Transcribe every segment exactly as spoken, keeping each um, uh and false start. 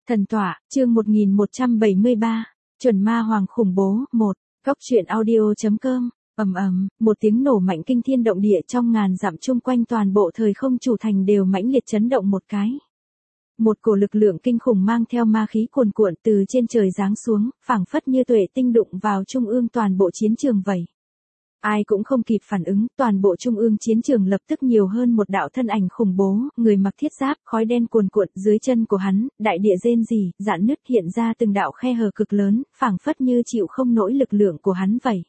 Thần tọa, chương một nghìn một trăm bảy mươi ba, chuẩn ma hoàng khủng bố, một, góc truyện audio.com, ầm ầm, một tiếng nổ mạnh kinh thiên động địa trong ngàn dặm chung quanh toàn bộ thời không chủ thành đều mãnh liệt chấn động một cái. Một cổ lực lượng kinh khủng mang theo ma khí cuồn cuộn từ trên trời giáng xuống, phảng phất như tuệ tinh đụng vào trung ương toàn bộ chiến trường vậy. Ai cũng không kịp phản ứng, toàn bộ trung ương chiến trường lập tức nhiều hơn một đạo thân ảnh khủng bố, người mặc thiết giáp, khói đen cuồn cuộn, dưới chân của hắn, đại địa rên rỉ, rạn nứt hiện ra từng đạo khe hở cực lớn, phảng phất như chịu không nổi lực lượng của hắn vậy.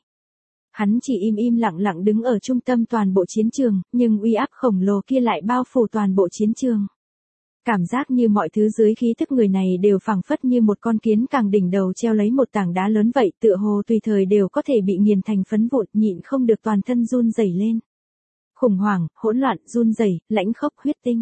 Hắn chỉ im im lặng lặng đứng ở trung tâm toàn bộ chiến trường, nhưng uy áp khổng lồ kia lại bao phủ toàn bộ chiến trường. Cảm giác như mọi thứ dưới khí thức người này đều phảng phất như một con kiến càng đỉnh đầu treo lấy một tảng đá lớn vậy, tựa hồ tùy thời đều có thể bị nghiền thành phấn vụn, nhịn không được toàn thân run rẩy lên. Khủng hoảng, hỗn loạn, run rẩy, lãnh khốc, huyết tinh.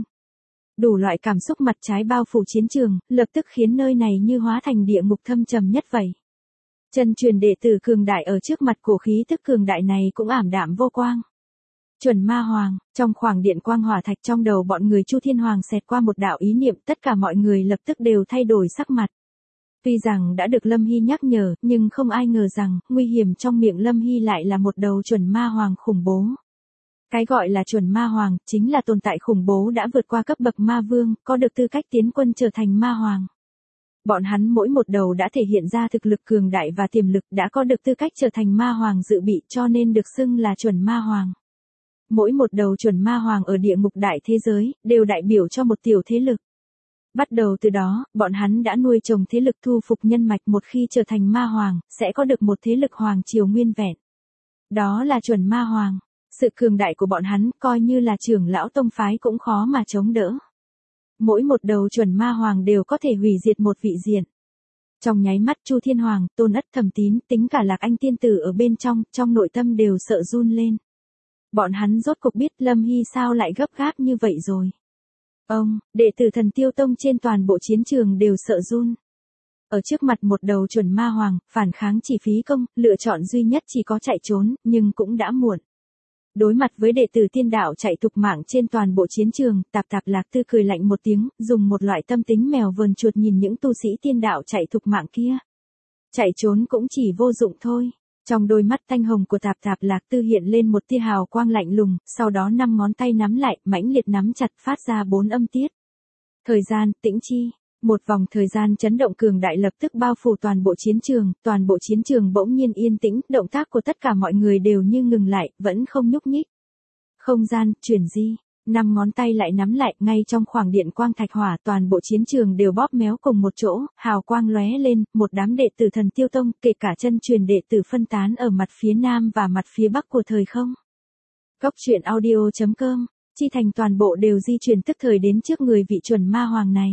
Đủ loại cảm xúc mặt trái bao phủ chiến trường, lập tức khiến nơi này như hóa thành địa ngục thâm trầm nhất vậy. Chân truyền đệ tử cường đại ở trước mặt cổ khí tức cường đại này cũng ảm đạm vô quang. Chuẩn ma hoàng, trong khoảng điện quang hỏa thạch trong đầu bọn người Chu Thiên Hoàng xẹt qua một đạo ý niệm, tất cả mọi người lập tức đều thay đổi sắc mặt. Tuy rằng đã được Lâm Hy nhắc nhở, nhưng không ai ngờ rằng, nguy hiểm trong miệng Lâm Hy lại là một đầu chuẩn ma hoàng khủng bố. Cái gọi là chuẩn ma hoàng, chính là tồn tại khủng bố đã vượt qua cấp bậc ma vương, có được tư cách tiến quân trở thành ma hoàng. Bọn hắn mỗi một đầu đã thể hiện ra thực lực cường đại và tiềm lực, đã có được tư cách trở thành ma hoàng dự bị, cho nên được xưng là chuẩn ma hoàng. Mỗi một đầu chuẩn ma hoàng ở địa ngục đại thế giới, đều đại biểu cho một tiểu thế lực. Bắt đầu từ đó, bọn hắn đã nuôi trồng thế lực thu phục nhân mạch, một khi trở thành ma hoàng, sẽ có được một thế lực hoàng triều nguyên vẹn. Đó là chuẩn ma hoàng. Sự cường đại của bọn hắn, coi như là trưởng lão tông phái cũng khó mà chống đỡ. Mỗi một đầu chuẩn ma hoàng đều có thể hủy diệt một vị diện. Trong nháy mắt Chu Thiên Hoàng, Tôn Ất Thẩm Tín, tính cả Lạc Anh tiên tử ở bên trong, trong nội tâm đều sợ run lên. Bọn hắn rốt cục biết Lâm Hy sao lại gấp gáp như vậy rồi. Ông, đệ tử Thần Tiêu Tông trên toàn bộ chiến trường đều sợ run. Ở trước mặt một đầu chuẩn ma hoàng, phản kháng chỉ phí công, lựa chọn duy nhất chỉ có chạy trốn, nhưng cũng đã muộn. Đối mặt với đệ tử tiên đạo chạy tục mạng trên toàn bộ chiến trường, Tạp Tạp Lạc Tư cười lạnh một tiếng, dùng một loại tâm tính mèo vờn chuột nhìn những tu sĩ tiên đạo chạy tục mạng kia. Chạy trốn cũng chỉ vô dụng thôi. Trong đôi mắt thanh hồng của Tạp Tạp Lạc Tư hiện lên một tia hào quang lạnh lùng, sau đó năm ngón tay nắm lại, mãnh liệt nắm chặt, phát ra bốn âm tiết. Thời gian, tĩnh chi. Một vòng thời gian chấn động cường đại lập tức bao phủ toàn bộ chiến trường, toàn bộ chiến trường bỗng nhiên yên tĩnh, động tác của tất cả mọi người đều như ngừng lại, vẫn không nhúc nhích. Không gian, chuyển di. Năm ngón tay lại nắm lại, ngay trong khoảng điện quang thạch hỏa, toàn bộ chiến trường đều bóp méo cùng một chỗ, hào quang lóe lên, một đám đệ tử Thần Tiêu Tông, kể cả chân truyền đệ tử phân tán ở mặt phía nam và mặt phía bắc của thời không. Góc truyện audio.com, chi thành toàn bộ đều di chuyển tức thời đến trước người vị chuẩn ma hoàng này.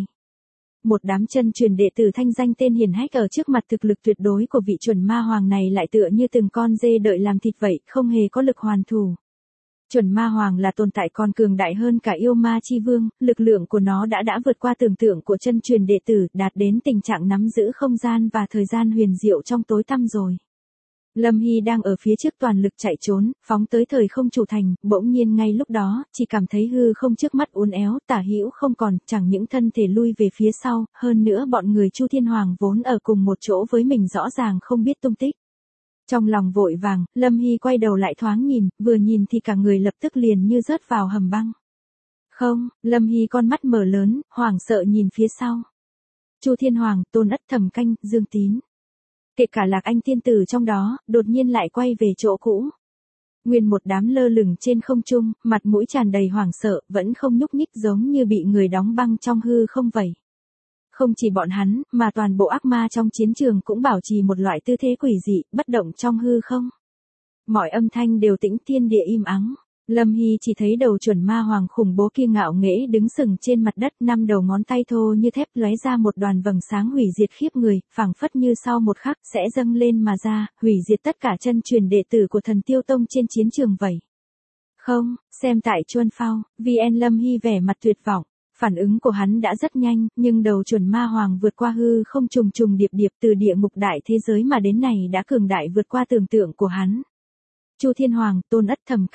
Một đám chân truyền đệ tử thanh danh tên hiển hách ở trước mặt thực lực tuyệt đối của vị chuẩn ma hoàng này lại tựa như từng con dê đợi làm thịt vậy, không hề có lực hoàn thủ. Chuẩn ma hoàng là tồn tại còn cường đại hơn cả yêu ma chi vương, lực lượng của nó đã đã vượt qua tưởng tượng của chân truyền đệ tử, đạt đến tình trạng nắm giữ không gian và thời gian huyền diệu trong tối tăm rồi. Lâm Hy đang ở phía trước toàn lực chạy trốn, phóng tới thời không chủ thành, bỗng nhiên ngay lúc đó, chỉ cảm thấy hư không trước mắt uốn éo, tả hữu không còn, chẳng những thân thể lui về phía sau, hơn nữa bọn người Chu Thiên Hoàng vốn ở cùng một chỗ với mình rõ ràng không biết tung tích. Trong lòng vội vàng, Lâm Hy quay đầu lại thoáng nhìn, vừa nhìn thì cả người lập tức liền như rớt vào hầm băng. Không, Lâm Hy con mắt mở lớn, hoảng sợ nhìn phía sau. Chu Thiên Hoàng, Tôn Ất Thẩm Canh, Dương Tín. Kể cả Lạc Anh tiên tử trong đó, đột nhiên lại quay về chỗ cũ. Nguyên một đám lơ lửng trên không trung, mặt mũi tràn đầy hoảng sợ, vẫn không nhúc nhích giống như bị người đóng băng trong hư không vậy. Không chỉ bọn hắn, mà toàn bộ ác ma trong chiến trường cũng bảo trì một loại tư thế quỷ dị, bất động trong hư không. Mọi âm thanh đều tĩnh, thiên địa im ắng. Lâm Hy chỉ thấy đầu chuẩn ma hoàng khủng bố kia ngạo nghễ đứng sừng trên mặt đất, năm đầu ngón tay thô như thép lóe ra một đoàn vầng sáng hủy diệt khiếp người, phảng phất như sau một khắc sẽ dâng lên mà ra, hủy diệt tất cả chân truyền đệ tử của Thần Tiêu Tông trên chiến trường vậy. Không, xem tại Chuân Phao, vê en Lâm Hy vẻ mặt tuyệt vọng. Phản ứng của hắn đã rất nhanh, nhưng đầu chuẩn ma hoàng vượt qua hư không trùng trùng điệp điệp từ địa ngục đại thế giới mà đến này đã cường đại vượt qua tưởng tượng của hắn. Chu Thiên Hoàng, Tôn Ất Thẩm Canh.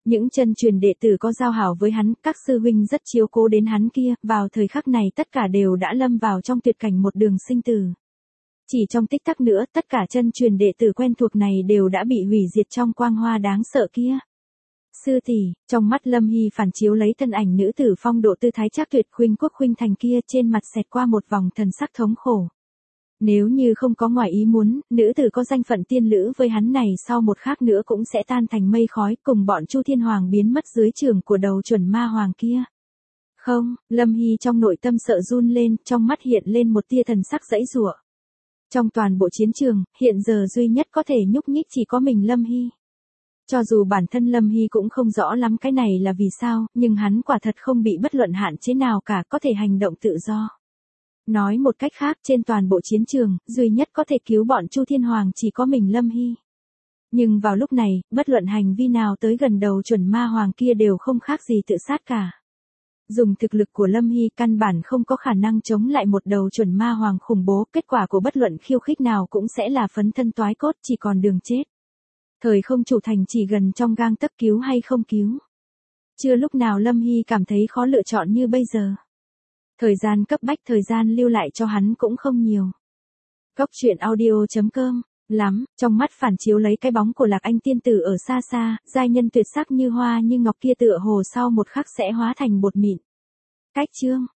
Những chân truyền đệ tử có giao hảo với hắn, các sư huynh rất chiếu cố đến hắn kia, vào thời khắc này tất cả đều đã lâm vào trong tuyệt cảnh một đường sinh tử. Chỉ trong tích tắc nữa, tất cả chân truyền đệ tử quen thuộc này đều đã bị hủy diệt trong quang hoa đáng sợ kia. Sư tỷ, trong mắt Lâm Hy phản chiếu lấy thân ảnh nữ tử phong độ tư thái trác tuyệt khuynh quốc khuynh thành kia, trên mặt xẹt qua một vòng thần sắc thống khổ. Nếu như không có ngoài ý muốn, nữ tử có danh phận tiên lữ với hắn này sau một khắc nữa cũng sẽ tan thành mây khói, cùng bọn Chu Thiên Hoàng biến mất dưới trường của đầu chuẩn ma hoàng kia. Không, Lâm Hy trong nội tâm sợ run lên, trong mắt hiện lên một tia thần sắc giãy giụa. Trong toàn bộ chiến trường, hiện giờ duy nhất có thể nhúc nhích chỉ có mình Lâm Hy. Cho dù bản thân Lâm Hy cũng không rõ lắm cái này là vì sao, nhưng hắn quả thật không bị bất luận hạn chế nào cả, có thể hành động tự do. Nói một cách khác, trên toàn bộ chiến trường, duy nhất có thể cứu bọn Chu Thiên Hoàng chỉ có mình Lâm Hy. Nhưng vào lúc này, bất luận hành vi nào tới gần đầu chuẩn ma hoàng kia đều không khác gì tự sát cả. Dùng thực lực của Lâm Hy căn bản không có khả năng chống lại một đầu chuẩn ma hoàng khủng bố, kết quả của bất luận khiêu khích nào cũng sẽ là phấn thân toái cốt, chỉ còn đường chết. Thời không chủ thành chỉ gần trong gang tấc, cứu hay không cứu. Chưa lúc nào Lâm Hy cảm thấy khó lựa chọn như bây giờ. Thời gian cấp bách, thời gian lưu lại cho hắn cũng không nhiều. Góc truyện audio chấm com, lắm, trong mắt phản chiếu lấy cái bóng của Lạc Anh tiên tử ở xa xa, giai nhân tuyệt sắc như hoa như ngọc kia tựa hồ sau một khắc sẽ hóa thành bột mịn. Cách chương